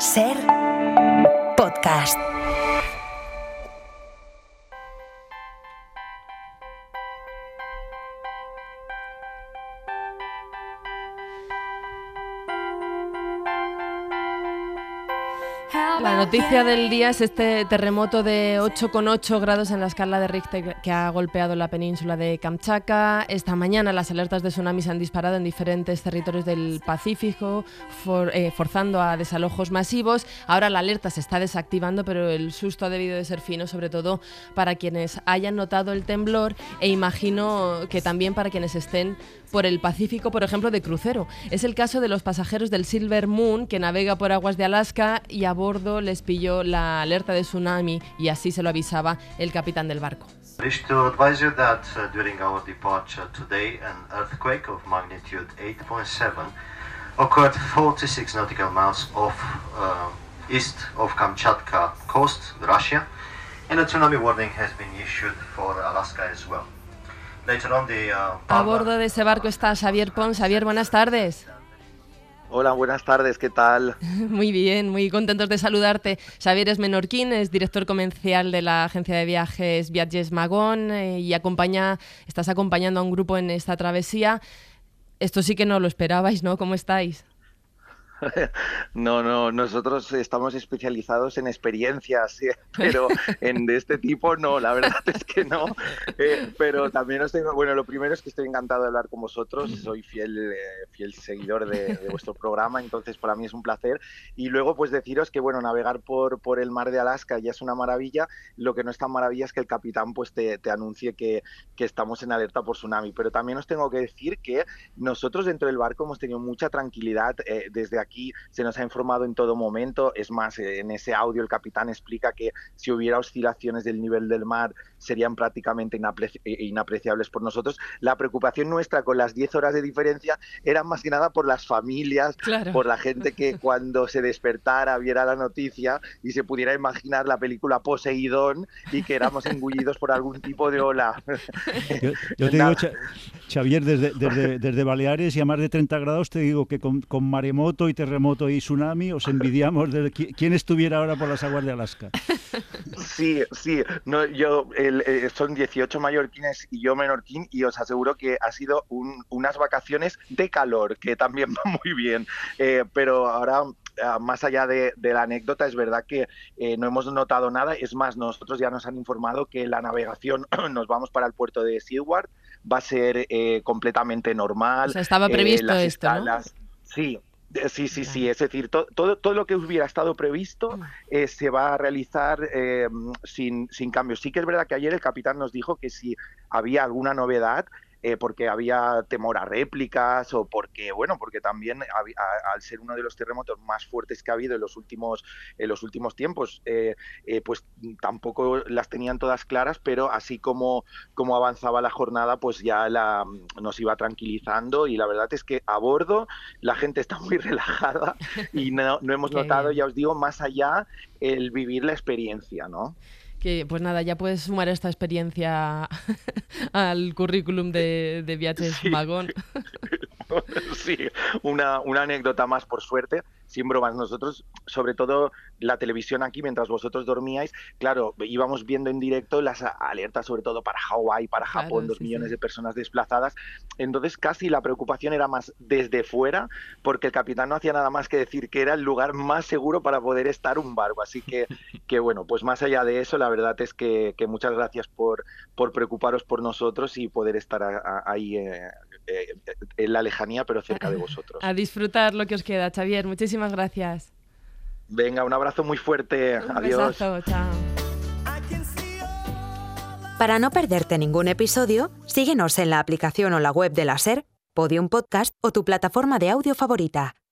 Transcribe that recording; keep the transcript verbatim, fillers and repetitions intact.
Ser podcast. La noticia del día es este terremoto de ocho coma ocho grados en la escala de Richter que ha golpeado la península de Kamchatka. Esta mañana las alertas de tsunami se han disparado en diferentes territorios del Pacífico, for, eh, forzando a desalojos masivos. Ahora la alerta se está desactivando, pero el susto ha debido de ser fino, sobre todo para quienes hayan notado el temblor e imagino que también para quienes estén por el Pacífico, por ejemplo, de crucero. Es el caso de los pasajeros del Silver Moon, que navega por aguas de Alaska y a bordo les pilló la alerta de tsunami y así se lo avisaba el capitán del barco. Wish to advise you that uh, during our departure today, an earthquake of magnitude eight point seven occurred forty-six nautical miles off uh, east of Kamchatka coast, Russia, and a tsunami warning has been issued for Alaska as well. Later on the, uh, a bordo de ese barco está Xavier Pons. Xavier, buenas tardes. Hola, buenas tardes, ¿qué tal? Muy bien, muy contentos de saludarte. Xavier es menorquín, es director comercial de la agencia de viajes Viatges Magón eh, y acompaña, estás acompañando a un grupo en esta travesía. Esto sí que no lo esperabais, ¿no? ¿Cómo estáis? No, no, nosotros estamos especializados en experiencias, ¿sí? Pero en de este tipo no, la verdad es que no. Eh, pero también os tengo, bueno, lo primero es que estoy encantado de hablar con vosotros, soy fiel, eh, fiel seguidor de, de vuestro programa, entonces para mí es un placer. Y luego pues deciros que, bueno, navegar por, por el mar de Alaska ya es una maravilla, lo que no es tan maravilla es que el capitán pues te, te anuncie que, que estamos en alerta por tsunami. Pero también os tengo que decir que nosotros dentro del barco hemos tenido mucha tranquilidad eh, desde aquí. Aquí se nos ha informado en todo momento, es más, en ese audio el capitán explica que si hubiera oscilaciones del nivel del mar serían prácticamente inapreci- inapreciables por nosotros. La preocupación nuestra con las diez horas de diferencia era más que nada por las familias, claro, por la gente que cuando se despertara viera la noticia y se pudiera imaginar la película Poseidón y que éramos engullidos por algún tipo de ola. Yo, yo te digo, Xavier, desde, desde, desde Baleares y a más de treinta grados te digo que con, con maremoto y terremoto y tsunami os envidiamos de quién estuviera ahora por las aguas de Alaska. Sí, sí, no, yo el, eh, son dieciocho mallorquines y yo menorquín y os aseguro que ha sido un, unas vacaciones de calor, que también va muy bien, eh, pero ahora... Uh, más allá de, de la anécdota, es verdad que eh, no hemos notado nada. Es más, nosotros ya nos han informado que la navegación, nos vamos para el puerto de Seward, va a ser eh, completamente normal. O sea, estaba previsto eh, esto, escalas, ¿no? Sí. Sí, sí, sí, es decir, to, todo, todo lo que hubiera estado previsto eh, se va a realizar eh, sin, sin cambios. Sí que es verdad que ayer el capitán nos dijo que si había alguna novedad, Eh, porque había temor a réplicas o porque, bueno, porque también había, a, al ser uno de los terremotos más fuertes que ha habido en los últimos, en los últimos tiempos, eh, eh, pues tampoco las tenían todas claras, pero así como, como avanzaba la jornada, pues ya la, nos iba tranquilizando y la verdad es que a bordo la gente está muy relajada y no, no hemos notado, ya os digo, más allá el vivir la experiencia, ¿no? Que, pues nada, ya puedes sumar esta experiencia al currículum de, de Viatges sí. Magón. Sí, una, una anécdota más, por suerte, sin bromas. Nosotros, sobre todo la televisión aquí, mientras vosotros dormíais, claro, íbamos viendo en directo las alertas, sobre todo para Hawái, para Japón, claro, dos sí, millones sí. de personas desplazadas. Entonces casi la preocupación era más desde fuera, porque el capitán no hacía nada más que decir que era el lugar más seguro para poder estar un barco. Así que, que bueno, pues más allá de eso, la verdad es que, que muchas gracias por, por preocuparos por nosotros y poder estar a, a, ahí eh, eh, en la lejanía, pero cerca de vosotros. A disfrutar lo que os queda, Xavier. Muchísimas gracias. Venga, un abrazo muy fuerte. Un Adiós. Besazo, chao. Para no perderte ningún episodio, síguenos en la aplicación o la web de la SER, Podium Podcast o tu plataforma de audio favorita.